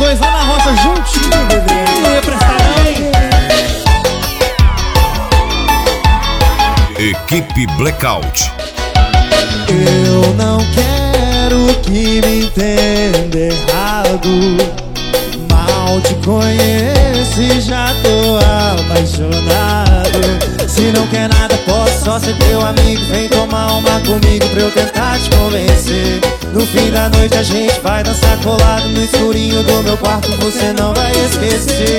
dois lá na roça juntinho, bebê. Não ia prestar não. Equipe Blackout. Eu não quero que me entenda errado. Mal te conheço e já tô apaixonado. Se não quer nada, posso só ser teu amigo. Vem tomar uma comigo pra eu tentar te convencer. No fim da noite a gente vai dançar colado no escurinho do meu quarto, você não vai esquecer.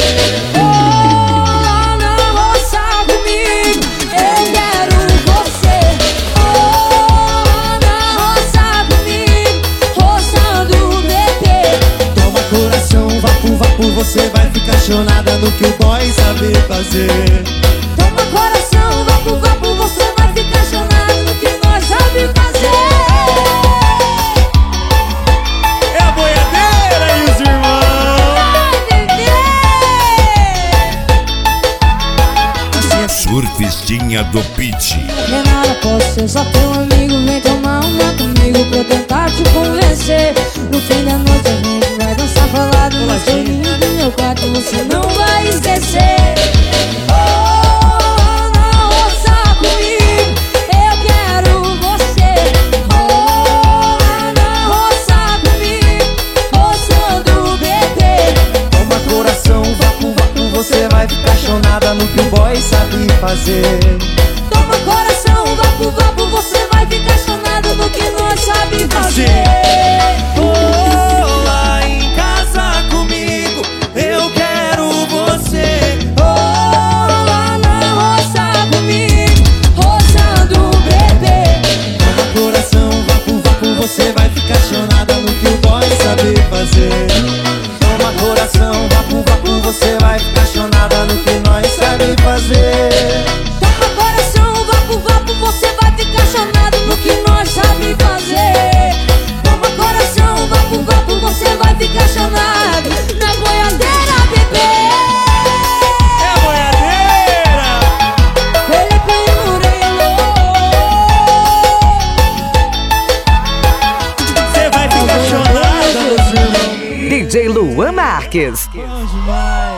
Você vai ficar apaixonada no que o boy sabe fazer. Toma coração, vapo, vapo, você vai ficar apaixonada no que nós sabe fazer. É a boiadeira e os irmãos. Surfistinha do Pitch. Não é nada, posso ser só teu amigo. Vem tomar uma comigo pra eu tentar te convencer. No fim da noite a gente vai dançar falado no escurinho do meu quarto, você não vai esquecer. Oh, não roça comigo, eu quero você. Oh, não roça comigo, roçando o bebê. Toma coração, vapo, vapo, você vai ficar apaixonada no que o boy sabe fazer. Toma coração, vapo, vapo, você vai ficar apaixonado no que nós sabe fazer. Você vai ficar apaixonada no que o boy sabe fazer. Toma coração, vapo, vapo, você vai ficar apaixonada no que nós sabe fazer. Toma coração, vapo, vapo, você vai ficar apaixonado no que nós sabe fazer. Toma coração, vapo, vapo, você vai ficar apaixonado na boiadeira, bebê. É a boiadeira. Felipe Murilo. Você vai ficar apaixonada nos irmãos. DJ Luan Marques. Bom demais.